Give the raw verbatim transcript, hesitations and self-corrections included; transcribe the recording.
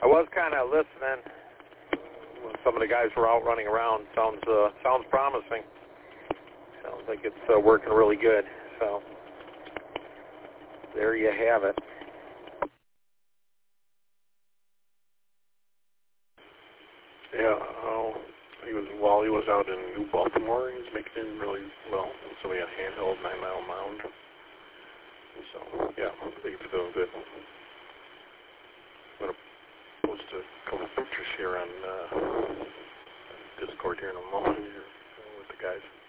was kind of listening when some of the guys were out running around. Sounds uh, sounds promising. Sounds like it's uh, working really good. So there you have it. Yeah, uh, he was while he was out in New Baltimore, he was making it really well. So we had handheld nine mile mound. So yeah, I think it's doing good. I'm gonna post a couple of pictures here on uh, Discord here in a moment here with the guys.